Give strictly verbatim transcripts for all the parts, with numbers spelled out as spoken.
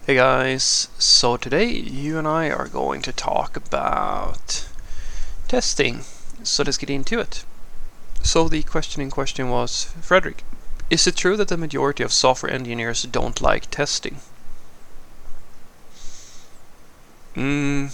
Hey guys, so today you and I are going to talk about testing. So let's get into it. So the question in question was, Frederick, is it true that the majority of software engineers don't like testing? Mm,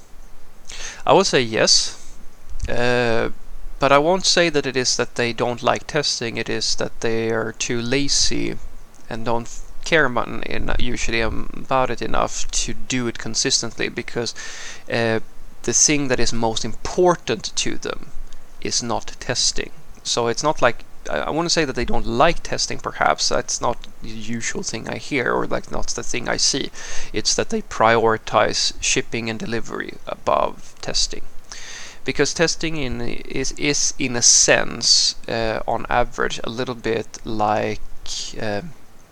I would say yes, uh, but I won't say that it is that they don't like testing, it is that they are too lazy and don't care about, in, usually about it enough to do it consistently, because uh, the thing that is most important to them is not testing. So it's not like, I, I want to say that they don't like testing, perhaps that's not the usual thing I hear, or like not the thing I see. It's that they prioritize shipping and delivery above testing. Because testing in is, is in a sense, uh, on average, a little bit like uh,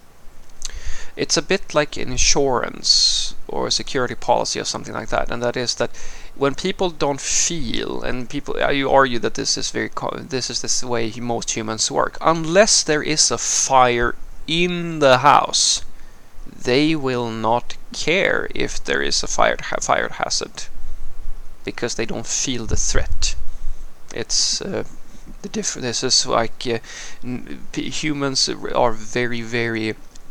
it's a bit like an insurance or a security policy or something like that, and that is that when people don't feel, and people, you argue that this is very, this is this way most humans work, unless there is a fire in the house, they will not care if there is a fire fire hazard, because they don't feel the threat. It's uh, the diff this is like uh, humans are very very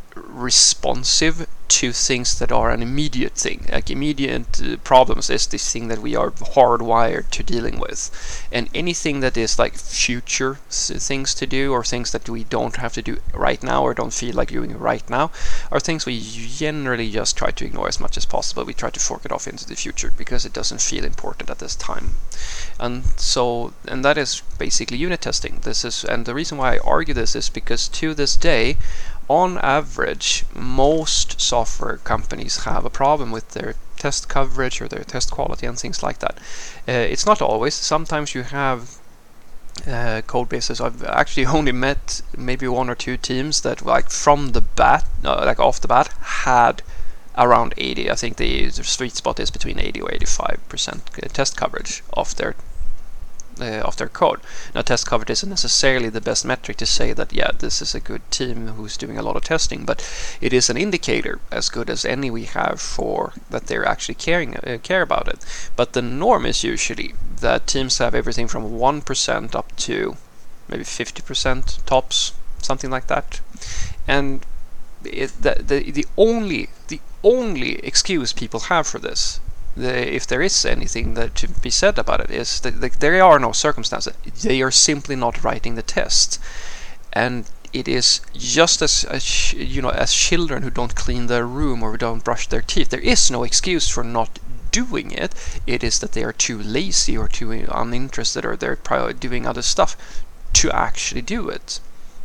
responsive to things that are an immediate thing. Like immediate uh, problems is this thing that we are hardwired to dealing with, and anything that is like future things to do, or things that we don't have to do right now or don't feel like doing right now, are things we generally just try to ignore as much as possible. We try to fork it off into the future because it doesn't feel important at this time. And so, and that is basically unit testing. This is, and the reason why I argue this is because to this day, on average, most software companies have a problem with their test coverage or their test quality and things like that. Uh, it's not always. Sometimes you have uh, code bases. I've actually only met maybe one or two teams that, like from the bat, uh, like off the bat, had around eighty. I think the, the sweet spot is between eighty or eighty-five percent test coverage of their Uh, of their code. Now, test coverage isn't necessarily the best metric to say that, yeah, this is a good team who's doing a lot of testing, but it is an indicator as good as any we have for that they're actually caring uh, care about it. But the norm is usually that teams have everything from one percent up to maybe fifty percent tops, something like that. And it, the, the the only the only excuse people have for this, The, if there is anything that to be said about it, is that, that there are no circumstances. They are simply not writing the test, and it is just as, as you know, as children who don't clean their room or don't brush their teeth. There is no excuse for not doing it. It is that they are too lazy or too uninterested, or they're doing other stuff to actually do it.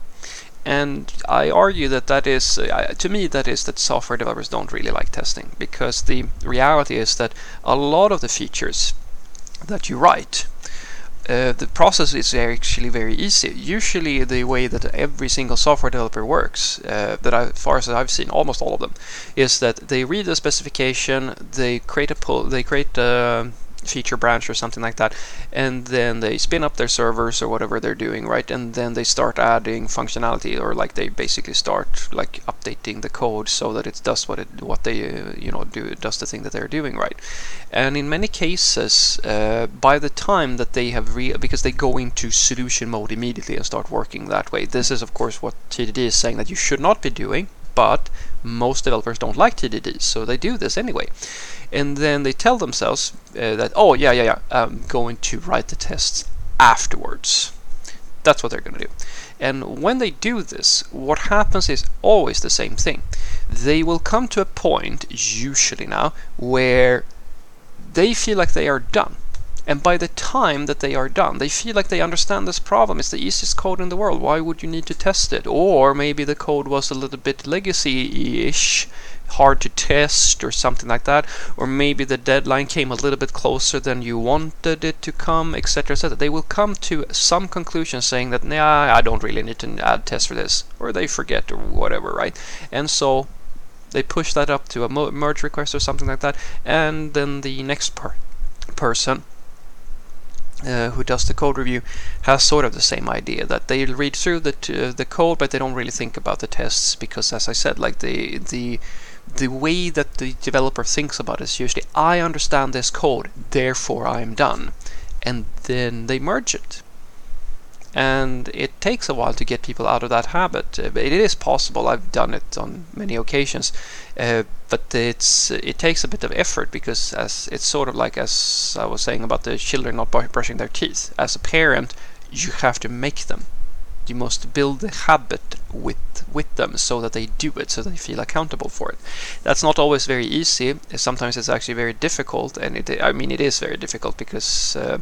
And I argue that that is, uh, to me, that is that software developers don't really like testing, because the reality is that a lot of the features that you write, uh, the process is actually very easy. Usually the way that every single software developer works, uh, that I, as far as I've seen, almost all of them, is that they read the specification, they create a pull, they create a feature branch or something like that, and then they spin up their servers or whatever they're doing, right? And then they start adding functionality, or like they basically start like updating the code so that it does what it what they uh, you know do does the thing that they're doing, right? And in many cases, uh, by the time that they have re because they go into solution mode immediately and start working that way. This is of course what T D D is saying that you should not be doing, but most developers don't like T D D, so they do this anyway. And then they tell themselves uh, that, oh yeah, yeah, yeah, I'm going to write the tests afterwards. That's what they're going to do. And when they do this, what happens is always the same thing. They will come to a point, usually now, where they feel like they are done. And by the time that they are done, they feel like they understand this problem. It's the easiest code in the world. Why would you need to test it? Or maybe the code was a little bit legacy-ish, hard to test or something like that. Or maybe the deadline came a little bit closer than you wanted it to come, et cetera, et cetera. They will come to some conclusion saying that, nah, I don't really need to add tests for this. Or they forget or whatever, right? And so they push that up to a merge request or something like that. And then the next per person Uh, who does the code review has sort of the same idea, that they read through the t the code, but they don't really think about the tests, because, as I said, like the the the way that the developer thinks about it is usually, I understand this code, therefore I'm done. And then they merge it. And it takes a while to get people out of that habit. Uh, it is possible. I've done it on many occasions, uh, but it's it takes a bit of effort, because as it's sort of like, as I was saying about the children not brushing their teeth. As a parent, you have to make them. You must build the habit with with them so that they do it, so they feel accountable for it. That's not always very easy. Sometimes it's actually very difficult, and it I mean it is very difficult because. Uh,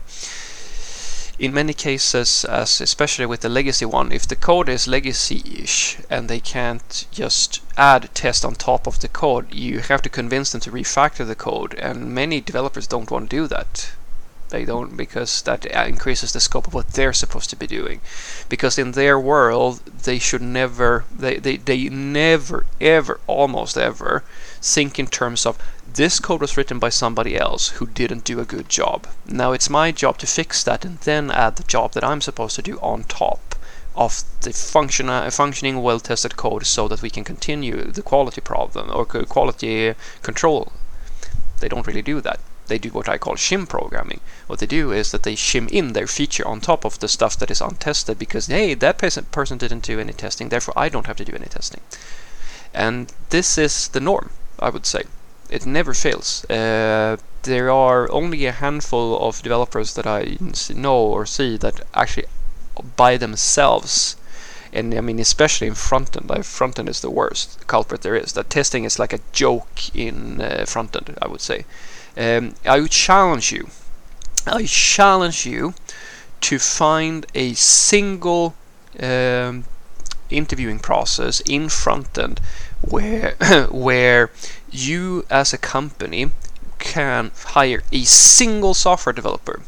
In many cases, as especially with the legacy one, if the code is legacy-ish and they can't just add test on top of the code, you have to convince them to refactor the code, and many developers don't want to do that. They don't, because that increases the scope of what they're supposed to be doing. Because in their world, they should never, they, they, they never, ever, almost ever, think in terms of, this code was written by somebody else who didn't do a good job. Now it's my job to fix that and then add the job that I'm supposed to do on top of the function, uh, functioning, well-tested code, so that we can continue the quality problem or quality control. They don't really do that. They do what I call shim programming. What they do is that they shim in their feature on top of the stuff that is untested, because hey, that person person didn't do any testing, therefore I don't have to do any testing. And this is the norm, I would say. It never fails. Uh, there are only a handful of developers that I know or see that actually by themselves, and I mean especially in front-end, like front-end is the worst culprit there is. That testing is like a joke in uh, front-end, I would say. Um, I would challenge you, I challenge you to find a single um, interviewing process in front-end where where you as a company can hire a single software developer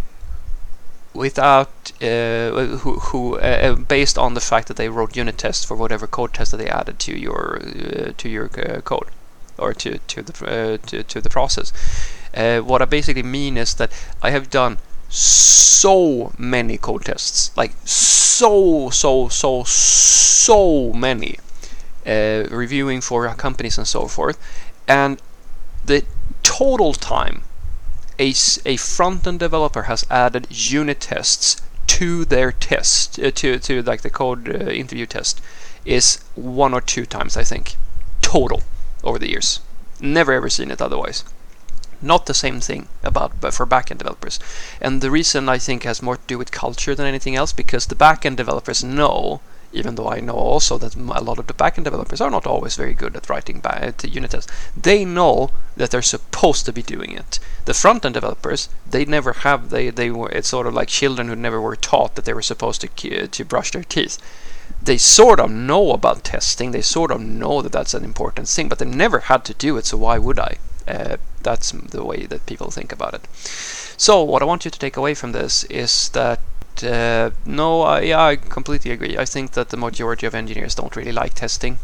without uh, who, who uh, based on the fact that they wrote unit tests for whatever code test that they added to your uh, to your uh, code or to to the uh, to, to the process. Uh, what I basically mean is that I have done so many code tests, like so so so so many. Uh, reviewing for companies and so forth, and the total time a, a front-end developer has added unit tests to their test, uh, to, to like the code uh, interview test, is one or two times, I think, total over the years. Never ever seen it otherwise. Not the same thing about but for backend developers, and the reason I think has more to do with culture than anything else, because the backend developers know. Even though I know also that a lot of the backend developers are not always very good at writing unit tests, they know that they're supposed to be doing it. The front-end developers, they never have. They they were. It's sort of like children who never were taught that they were supposed to to brush their teeth. They sort of know about testing. They sort of know that that's an important thing, but they never had to do it. So why would I? Uh, that's the way that people think about it. So what I want you to take away from this is that. Uh, no, I, yeah, I completely agree. I think that the majority of engineers don't really like testing.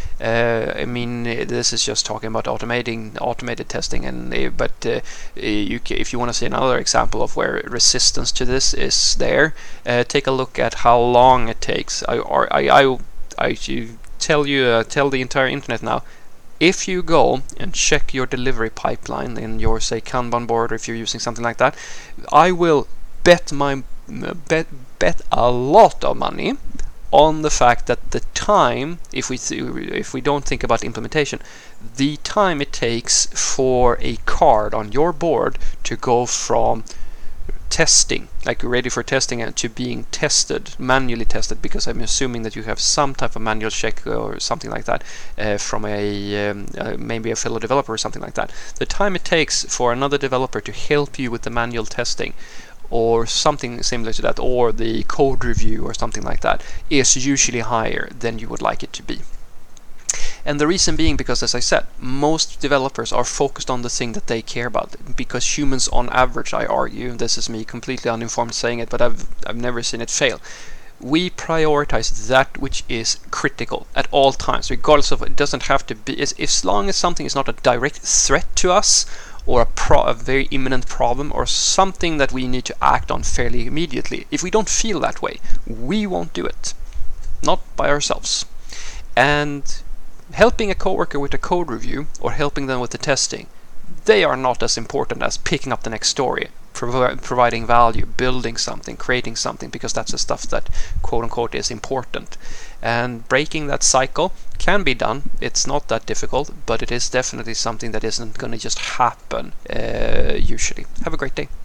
Uh, I mean, this is just talking about automating automated testing, and uh, but uh, you, if you want to see another example of where resistance to this is there, uh, take a look at how long it takes. I or I I, I tell you uh, tell the entire internet now. If you go and check your delivery pipeline in your, say, Kanban board, or if you're using something like that, I will bet my bet bet a lot of money on the fact that the time, if we th if we don't think about implementation, the time it takes for a card on your board to go from testing, like ready for testing, and to being tested, manually tested, because I'm assuming that you have some type of manual check or something like that uh, from a um, uh, maybe a fellow developer or something like that. The time it takes for another developer to help you with the manual testing or something similar to that, or the code review or something like that, is usually higher than you would like it to be. And the reason being because, as I said, most developers are focused on the thing that they care about, because humans on average, I argue, this is me completely uninformed saying it, but I've, I've never seen it fail, we prioritize that which is critical at all times, regardless of, it doesn't have to be, as, as long as something is not a direct threat to us, or a, pro a very imminent problem, or something that we need to act on fairly immediately. If we don't feel that way, we won't do it. Not by ourselves. And helping a coworker with a code review or helping them with the testing, they are not as important as picking up the next story, provi providing value, building something, creating something, because that's the stuff that quote unquote is important. And breaking that cycle can be done. It's not that difficult, but it is definitely something that isn't going to just happen uh, usually. Have a great day.